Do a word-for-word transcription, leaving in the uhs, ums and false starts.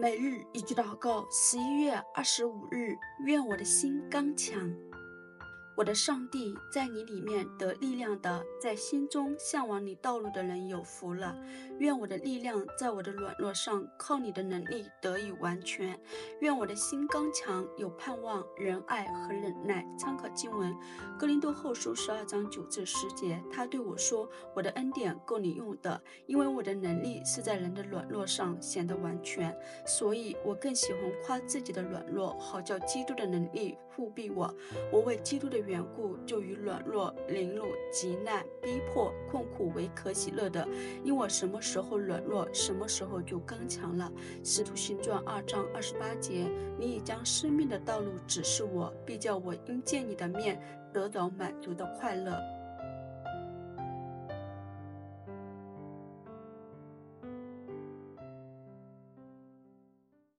每日一句祷告，十一月二十五日，愿我的心刚强。我的上帝，在你里面得力量的，在心中向往你道路的人有福了。愿我的力量在我的软弱上，靠你的能力得以完全。愿我的心刚强，有盼望、仁爱和忍耐。参考经文：哥林多后书十二章九至十节。他对我说：“我的恩典够你用的，因为我的能力是在人的软弱上显得完全。所以我更喜欢夸自己的软弱，好叫基督的能力护庇我。我为基督的缘故，就与软弱、凌辱、急难、逼迫、困苦为可喜乐的，因我什么时候软弱，什么时候就刚强了。使徒行传二章二十八节，你已将生命的道路指示我，必叫我因见你的面得着满足的快乐。